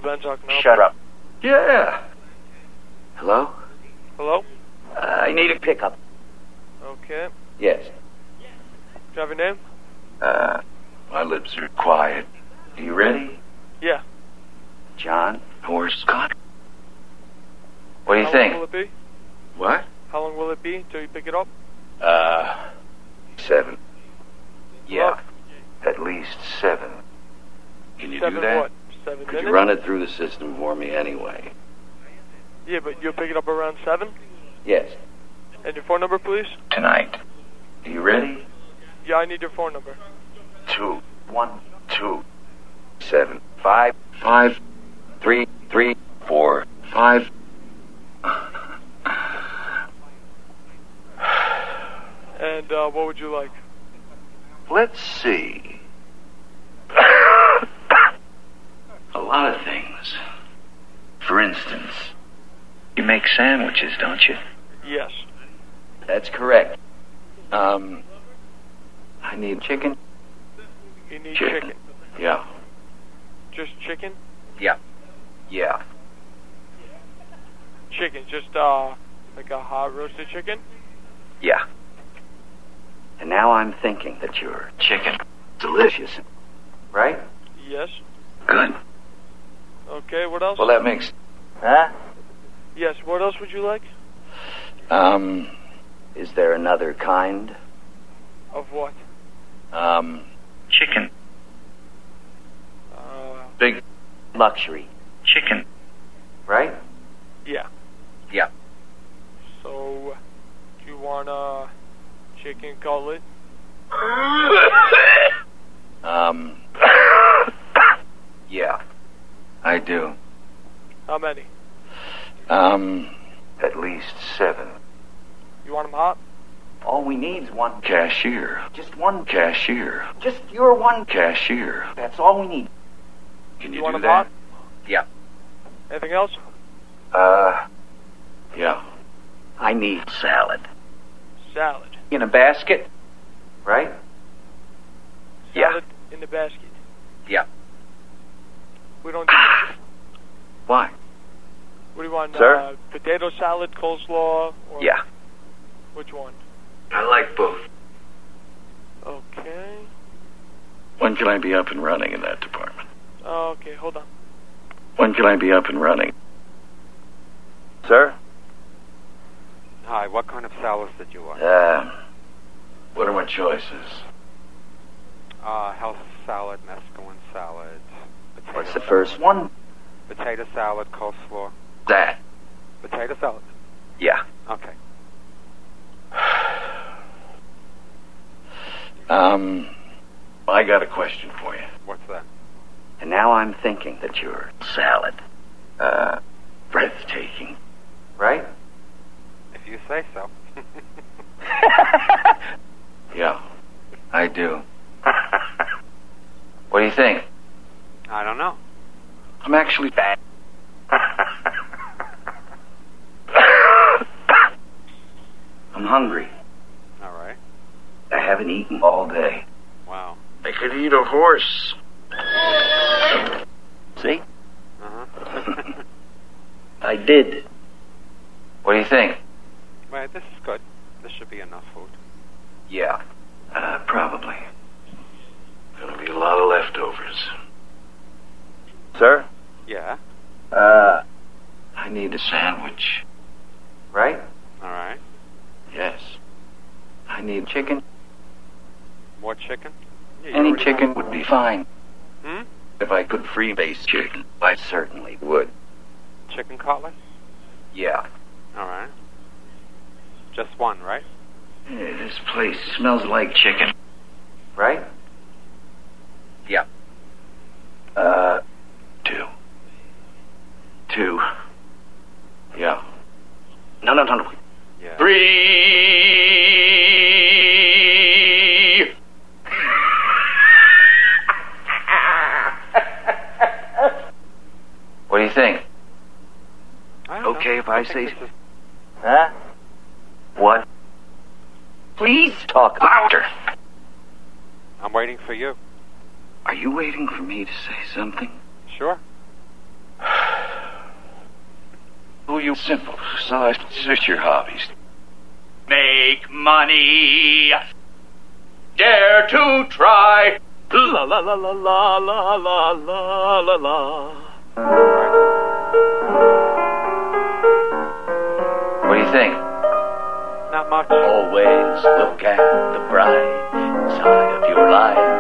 Benz. How can I help Shut you? up. Yeah. Hello? Hello? I need a pickup. Okay. Yes. Do you have your name? My lips are quiet. Are you ready? Yeah. John Horscott? What do you How think? long will it be? What? How long will it be till you pick it up? 7. Yeah. Hello? At least 7. Can you 7 do that? what? 7 Could minutes? you run it through the system for me anyway? Yeah, but you'll pick it up around 7? Yes. And your phone number, please? Tonight. Are you ready? Yeah, I need your phone number. 2 1 2 7 5 5 3 3 4 5. And what would you like? Let's see. A lot of things. For instance, you make sandwiches, don't you? Yes. That's correct. I need chicken. You need chicken. Yeah. Just chicken? Yeah. Yeah. Chicken. Just, like a hot roasted chicken? Yeah. And now I'm thinking that your chicken delicious. Right? Yes. Good. Okay, what else? Well, that makes... Huh? Yes, what else would you like? Is there another kind? Of what? Chicken. Big luxury. Chicken. Right? Yeah. Yeah. So, do you want a chicken cutlet? Yeah. I do. How many? At least 7. You want them hot? All we need's one cashier. Just one cashier. Just your one cashier. That's all we need. Can you want do them that? hot? Yeah. Anything else? Yeah. I need salad. Salad. In a basket? Right? Salad in the basket. Yeah. We don't do Why? What do you want? Sir? Potato salad, coleslaw? Or Yeah. Which one? I like both. Okay. When can I be up and running in that department? Okay, hold on. When can I be up and running? Sir? Hi, what kind of salads did you want? What are my choices? Health salad, mescaline salad. What's the first one? Potato salad, coleslaw. That. Potato salad? Yeah. Okay. I got a question for you. What's that? And now I'm thinking that your salad, breathtaking. Right? If you say so. Yeah, I do. What do you think? I don't know. I'm actually fat. I'm hungry. All right. I haven't eaten all day. Wow. I could eat a horse. See? Uh-huh. I did. What do you think? Well, this is good. This should be enough food. Yeah, probably. Gonna be a lot of leftovers. Sir? Yeah. I need a sandwich. Right? All right. Yes. I need chicken. More chicken? Yeah, you Any already chicken have- would be fine. Hmm? If I could freebase chicken, I certainly would. Chicken cutlet? Yeah. All right. Just one, right? This place smells like chicken. Right? Yeah. 2. 2. Yeah. No. Yeah. 3. What do you think? I don't Okay know. if I think say... this is- Huh? What? Please talk louder. I'm waiting for you. Are you waiting for me to say something? Sure. you simple. So it's just your hobbies. Make money. Dare to try. La la la la la la la la la la. What do you think? Not much. Always look at the bright side of your life.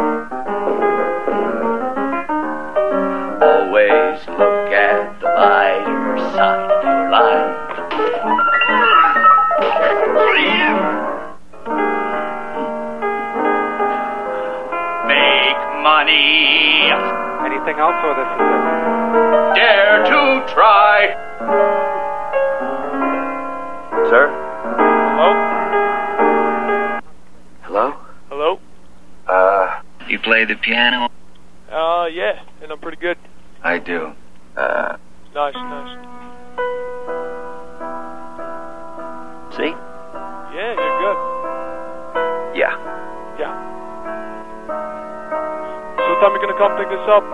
Always look at the lighter side of your life. Make money. Anything else, or this is it? Dare to try. Sir? Hello? Hello? Hello? You play the piano? Yeah, and I'm pretty good. I do. Nice. See? Yeah, you're good. Yeah. Yeah. So what time are you gonna come pick us up?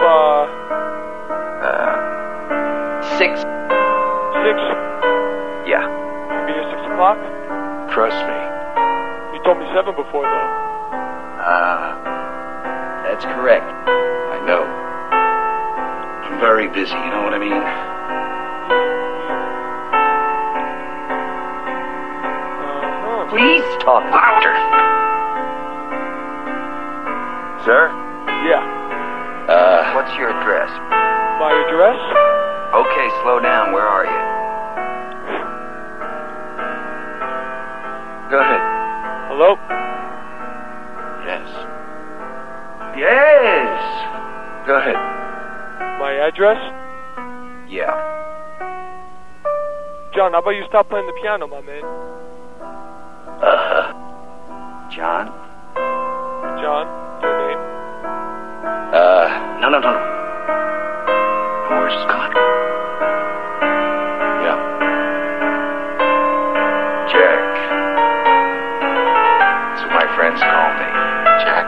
6. 6? Yeah. Be here 6 o'clock? Trust me. You told me 7 before, though. That's correct. I know. I'm very busy, you know what I mean? Please talk louder. Sir? Yeah. What's your address? My address? Okay, slow down. Where are you? Go ahead. Hello? Yes. Yes! Go ahead. My address? Yeah. John, how about you stop playing the piano, my man? John? John, your name? No. Where's Scott? Yeah. Jack. That's what my friends call me. Jack.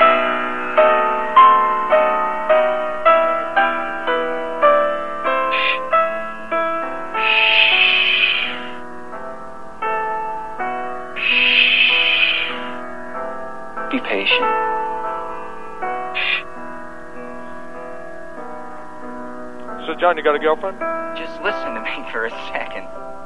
Be patient. So, John, you got a girlfriend? Just listen to me for a second.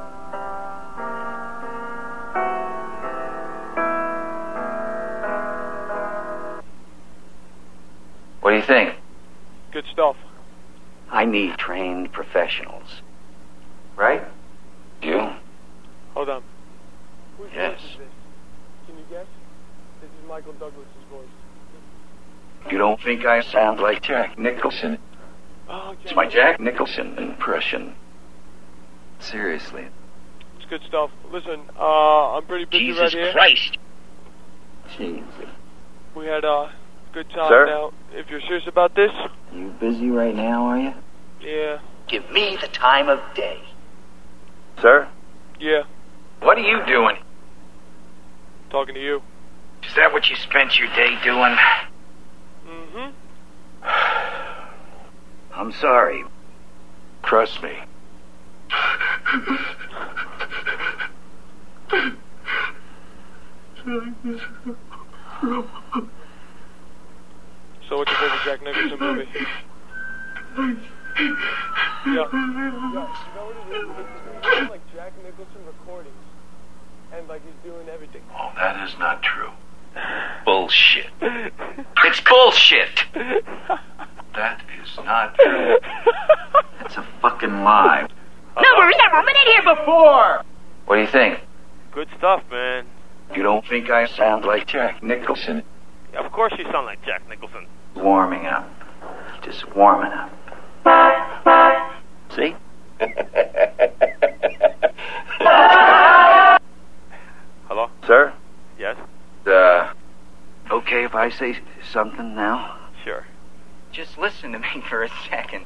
What do you think? Good stuff. I need trained professionals. Right? You? Hold on. Whose Yes. voice is this? Can you guess? This is Michael Douglas's voice. You don't think I sound like Jack Nicholson? Oh, It's my Jack Nicholson impression. Seriously. It's good stuff. Listen, I'm pretty busy right here. Christ! Jesus. We had a good time. Sir? Now, if you're serious about this, You busy right now, are you? yeah. Give me the time of day. Sir? Yeah. What are you doing? Talking to you. Is that what you spent your day doing? Mm-hmm. I'm sorry. Trust me. So what's your favorite Jack Nicholson movie? Yeah. You know what it is? It's doing like Jack Nicholson recordings. And like he's doing everything. Oh, that is not true. Bullshit. It's bullshit! That is not true. That's a fucking lie. Never been in here before. What do you think? Good stuff, man. You don't think I sound like Jack Nicholson? Of course you sound like Jack Nicholson. Warming up. Just warming up. See? Hello? Sir? Yes? Okay if I say something now? Sure. Just listen to me for a second.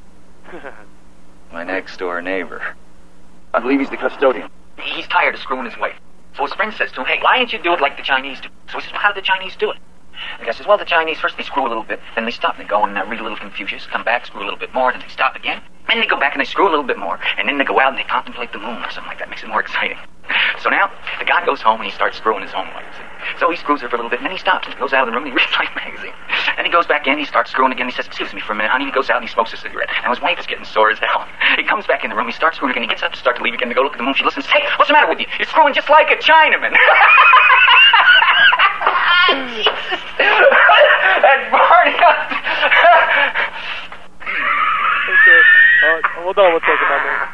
My next door neighbor. I believe he's the custodian. He's tired of screwing his wife. So his friend says to him, hey, why don't you do it like the Chinese do? So he says, well, how do the Chinese do it? The guy says, well, the Chinese, first they screw a little bit, then they stop, they go and read a little Confucius, come back, screw a little bit more, then they stop again. And they go back and they screw a little bit more, and then they go out and they contemplate the moon or something like that. Makes it more exciting. So now, the guy goes home and he starts screwing his own wife. So he screws her for a little bit, and then he stops and goes out of the room and he reads Life magazine. And he goes back in, he starts screwing again, he says, excuse me for a minute, honey. He goes out and he smokes a cigarette. Now his wife is getting sore as hell. He comes back in the room, he starts screwing again, he gets up to start to leave again to go look at the moon. She listens, hey, what's the matter with you? You're screwing just like a Chinaman. Jesus. And Barney... Okay. Hold on one second, my man.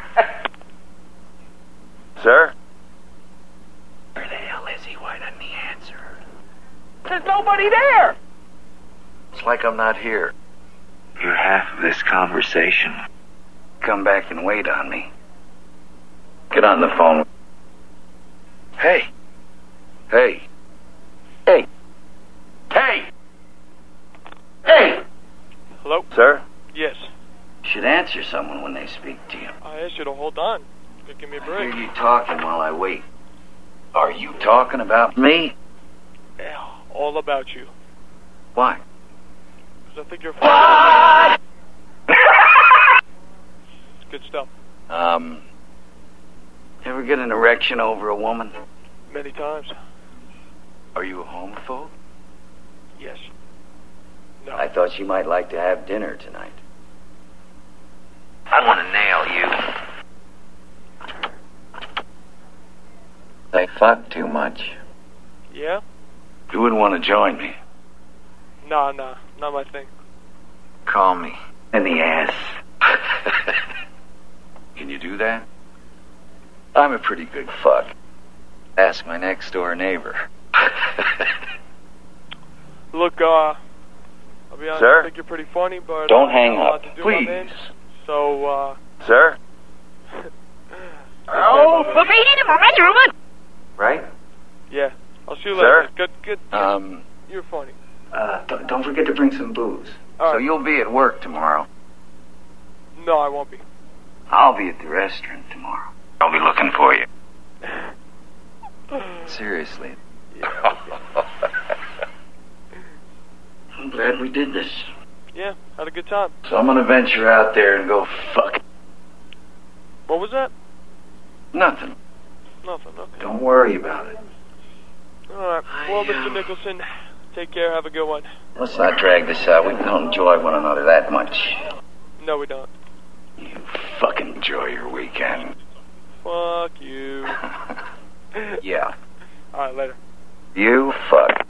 Sir? Where the hell is he? Why doesn't he answer? There's nobody there. It's like I'm not here. You're half of this conversation. Come back and wait on me. Get on the phone. Hey. Hey. Hey. Hey. Hey. Hello? Sir? Yes. You should answer someone when they speak to you. I asked you to hold on. Give me a I break. hear you talking while I wait. Are you talking about me? Yeah, all about you. Why? Because I think you're fine. Good stuff. Ever get an erection over a woman? Many times. Are you a homophobe? Yes. No. I thought you might like to have dinner tonight. I want to nail you. I fuck too much. Yeah? You wouldn't want to join me. Nah, not my thing. Call me. In the ass. Can you do that? I'm a pretty good fuck. Ask my next door neighbor. Look, I'll be honest, Sir? I think you're pretty funny, but... Don't I hang got a lot up, to do, please. my man. So, Sir? Oh! Right? Yeah, I'll see you Sir? later. Good. You're funny. Don't forget to bring some booze. All So right. you'll be at work tomorrow. No, I won't be. I'll be at the restaurant tomorrow. I'll be looking for you. Seriously. Yeah. I'm glad we did this. Yeah, had a good time. So I'm gonna venture out there and go fuck. What was that? Nothing. Nothing, okay. Don't worry about it. Alright, well, Mr. Nicholson, take care, have a good one. Let's not drag this out. We don't enjoy one another that much. No, we don't. You fucking enjoy your weekend. Fuck you. Yeah. Alright, later. You fuck.